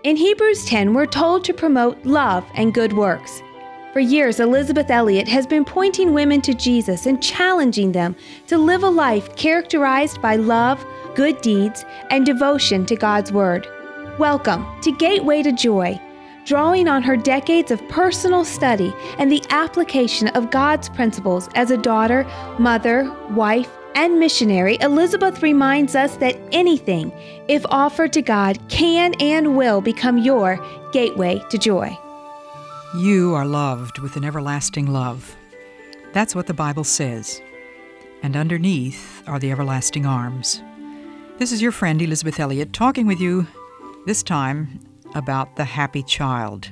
In Hebrews 10, we're told to promote love and good works. For years, Elisabeth Elliot has been pointing women to Jesus and challenging them to live a life characterized by love, good deeds, and devotion to God's Word. Welcome to Gateway to Joy, drawing on her decades of personal study and the application of God's principles as a daughter, mother, wife, and missionary. Elisabeth reminds us that anything, if offered to God, can and will become your gateway to joy. You are loved with an everlasting love. That's what the Bible says. And underneath are the everlasting arms. This is your friend Elisabeth Elliot talking with you this time about the happy child.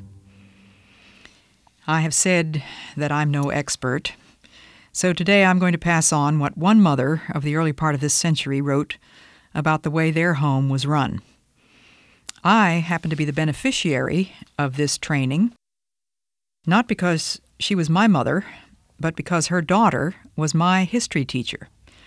I have said that I'm no expert, so today I'm going to pass on what one mother of the early part of this century wrote about the way their home was run. I happen to be the beneficiary of this training, not because she was my mother, but because her daughter was my history teacher.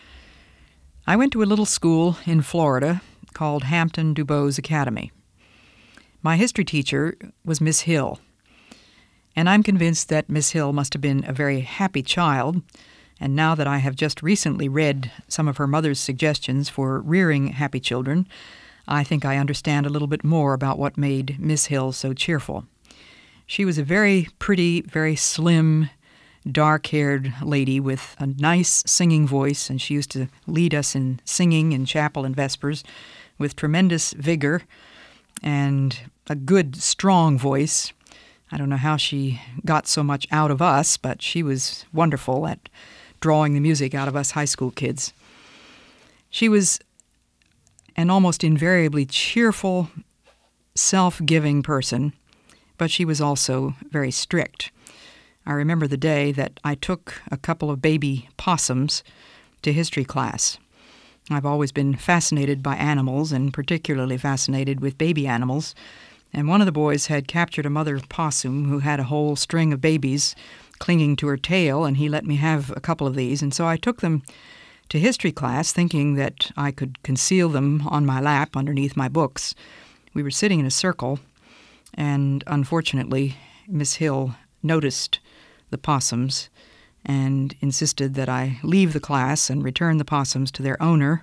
I went to a little school in Florida called Hampton-Dubose Academy. My history teacher was Miss Hill, and I'm convinced that Miss Hill must have been a very happy child, and now that I have just recently read some of her mother's suggestions for rearing happy children, I think I understand a little bit more about what made Miss Hill so cheerful. She was a very pretty, very slim, dark-haired lady with a nice singing voice, and she used to lead us in singing in chapel and vespers with tremendous vigor and a good, strong voice. I don't know how she got so much out of us, but she was wonderful at drawing the music out of us high school kids. She was an almost invariably cheerful, self-giving person, but she was also very strict. I remember the day that I took a couple of baby possums to history class. I've always been fascinated by animals, and particularly fascinated with baby animals. And one of the boys had captured a mother possum who had a whole string of babies clinging to her tail, and he let me have a couple of these. And so I took them to history class, thinking that I could conceal them on my lap underneath my books. We were sitting in a circle, and unfortunately, Miss Hill noticed the possums and insisted that I leave the class and return the possums to their owner.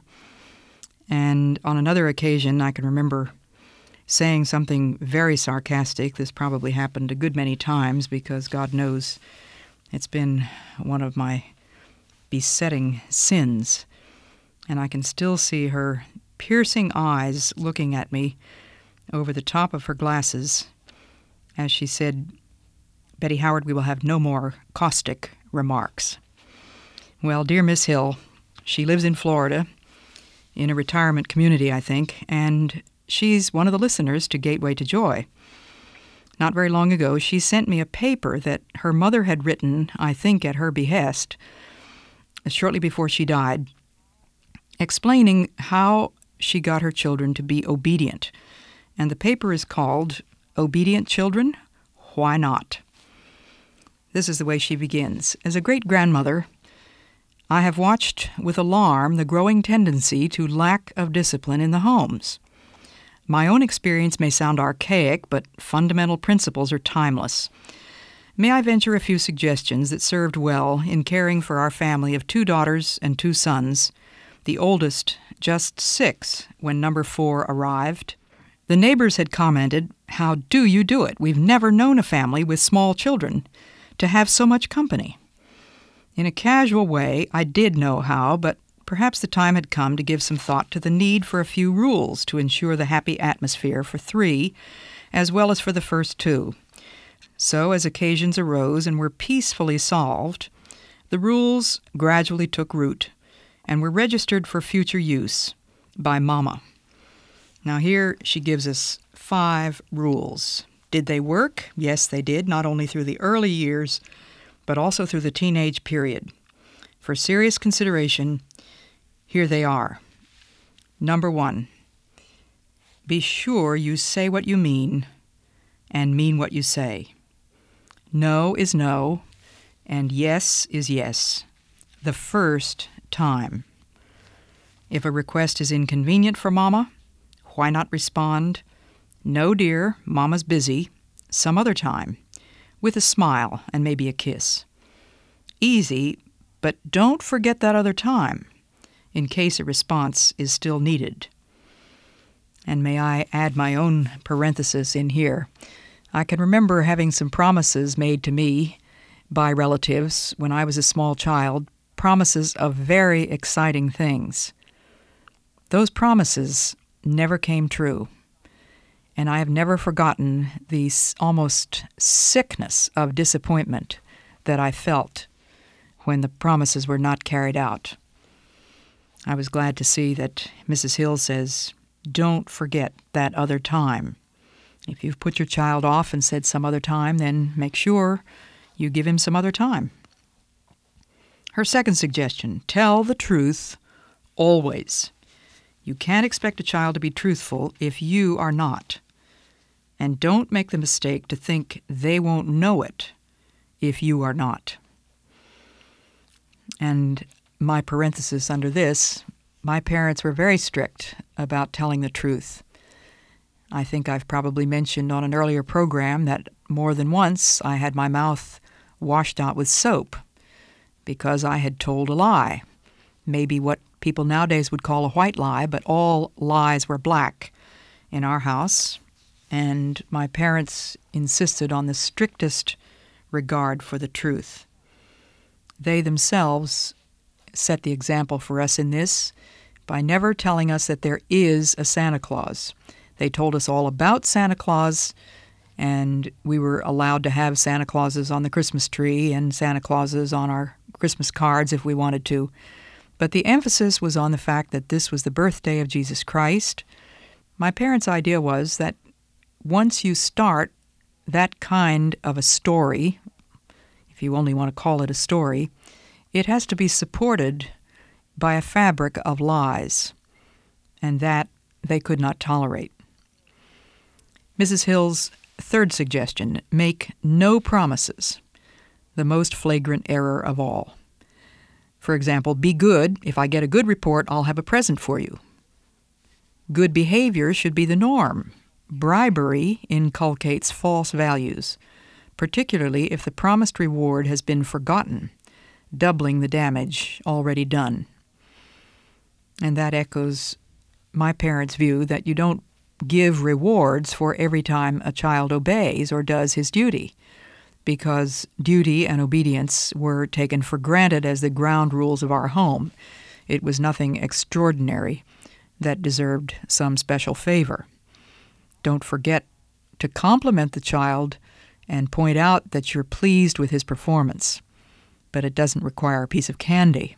And on another occasion, I can remember saying something very sarcastic. This probably happened a good many times because God knows it's been one of my besetting sins. And I can still see her piercing eyes looking at me over the top of her glasses as she said, "Betty Howard, we will have no more caustic remarks." Well, dear Miss Hill, she lives in Florida, in a retirement community, I think, and she's one of the listeners to Gateway to Joy. Not very long ago, she sent me a paper that her mother had written, I think at her behest, shortly before she died, explaining how she got her children to be obedient. And the paper is called Obedient Children? Why Not? This is the way she begins. As a great-grandmother, I have watched with alarm the growing tendency to lack of discipline in the homes. My own experience may sound archaic, but fundamental principles are timeless. May I venture a few suggestions that served well in caring for our family of 2 daughters and 2 sons, the oldest just 6 when number 4 arrived. The neighbors had commented, "How do you do it? We've never known a family with small children to have so much company." In a casual way, I did know how, but perhaps the time had come to give some thought to the need for a few rules to ensure the happy atmosphere for 3, as well as for the first 2. So, as occasions arose and were peacefully solved, the rules gradually took root and were registered for future use by Mama. Now here she gives us 5 rules. Did they work? Yes, they did, not only through the early years, but also through the teenage period. For serious consideration, here they are. Number 1, be sure you say what you mean and mean what you say. No is no, and yes is yes, the first time. If a request is inconvenient for Mama, why not respond, "No, dear, Mama's busy. Some other time," with a smile and maybe a kiss. Easy, but don't forget that other time, in case a response is still needed. And may I add my own parenthesis in here? I can remember having some promises made to me by relatives when I was a small child, promises of very exciting things. Those promises never came true, and I have never forgotten the almost sickness of disappointment that I felt when the promises were not carried out. I was glad to see that Mrs. Hill says, "Don't forget that other time." If you've put your child off and said some other time, then make sure you give him some other time. Her second suggestion, tell the truth always. You can't expect a child to be truthful if you are not. And don't make the mistake to think they won't know it if you are not. And my parenthesis under this, my parents were very strict about telling the truth. I think I've probably mentioned on an earlier program that more than once I had my mouth washed out with soap because I had told a lie. Maybe what people nowadays would call a white lie, but all lies were black in our house, and my parents insisted on the strictest regard for the truth. They themselves set the example for us in this by never telling us that there is a Santa Claus. They told us all about Santa Claus, and we were allowed to have Santa Clauses on the Christmas tree and Santa Clauses on our Christmas cards if we wanted to. But the emphasis was on the fact that this was the birthday of Jesus Christ. My parents' idea was that once you start that kind of a story, if you only want to call it a story, it has to be supported by a fabric of lies, and that they could not tolerate. Mrs. Hill's third suggestion, make no promises, the most flagrant error of all. For example, be good. If I get a good report, I'll have a present for you. Good behavior should be the norm. Bribery inculcates false values, particularly if the promised reward has been forgotten, doubling the damage already done. And that echoes my parents' view that you don't give rewards for every time a child obeys or does his duty, because duty and obedience were taken for granted as the ground rules of our home. It was nothing extraordinary that deserved some special favor. Don't forget to compliment the child and point out that you're pleased with his performance, but it doesn't require a piece of candy.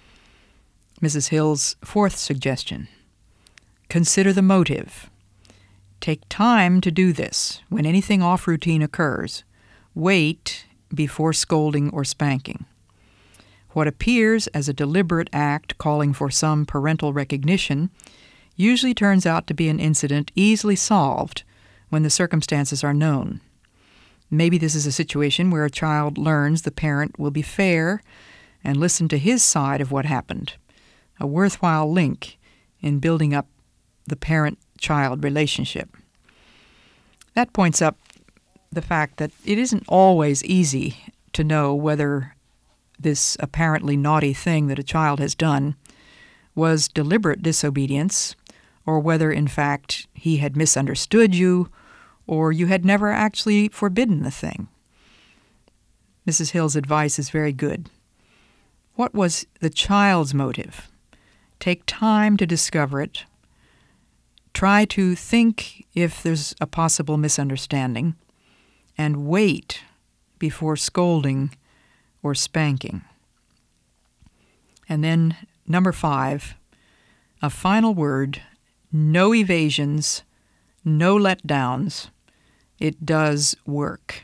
Mrs. Hill's fourth suggestion, consider the motive. Take time to do this when anything off routine occurs. Wait before scolding or spanking. What appears as a deliberate act calling for some parental recognition usually turns out to be an incident easily solved when the circumstances are known. Maybe this is a situation where a child learns the parent will be fair and listen to his side of what happened, a worthwhile link in building up the parent-child relationship. That points up the fact that it isn't always easy to know whether this apparently naughty thing that a child has done was deliberate disobedience, or whether, in fact, he had misunderstood you, or you had never actually forbidden the thing. Mrs. Hill's advice is very good. What was the child's motive? Take time to discover it. Try to think if there's a possible misunderstanding, and wait before scolding or spanking. And then, number 5, a final word, no evasions, no letdowns. It does work.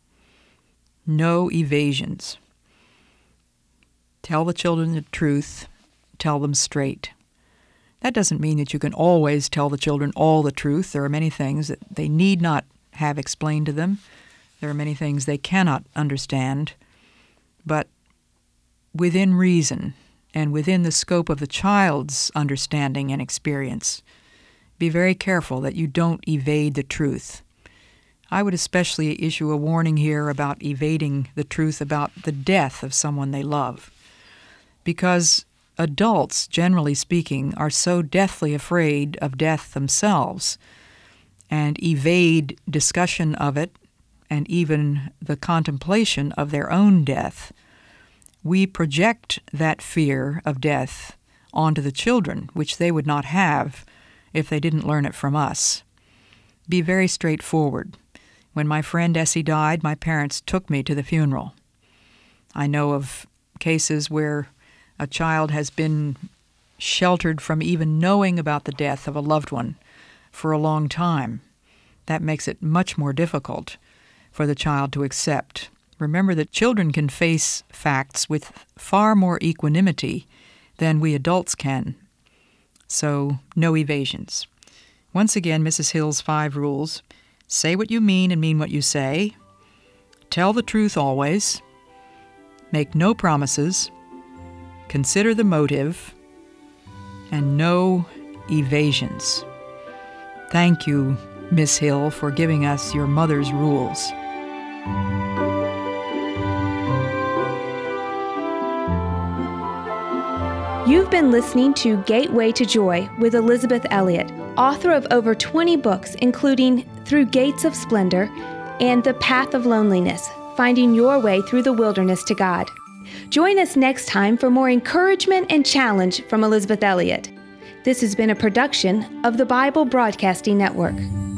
No evasions. Tell the children the truth. Tell them straight. That doesn't mean that you can always tell the children all the truth. There are many things that they need not have explained to them. There are many things they cannot understand. But within reason and within the scope of the child's understanding and experience, Be very careful that you don't evade the truth. I would especially issue a warning here about evading the truth about the death of someone they love. Because adults, generally speaking, are so deathly afraid of death themselves and evade discussion of it and even the contemplation of their own death. We project that fear of death onto the children, which they would not have if they didn't learn it from us. Be very straightforward. When my friend Essie died, my parents took me to the funeral. I know of cases where a child has been sheltered from even knowing about the death of a loved one for a long time. That makes it much more difficult for the child to accept. Remember that children can face facts with far more equanimity than we adults can. So, no evasions. Once again, Mrs. Hill's 5 rules. Say what you mean and mean what you say. Tell the truth always. Make no promises. Consider the motive. And no evasions. Thank you, Miss Hill, for giving us your mother's rules. You've been listening to Gateway to Joy with Elisabeth Elliot, author of over 20 books, including Through Gates of Splendor and The Path of Loneliness, Finding Your Way Through the Wilderness to God. Join us next time for more encouragement and challenge from Elisabeth Elliot. This has been a production of the Bible Broadcasting Network.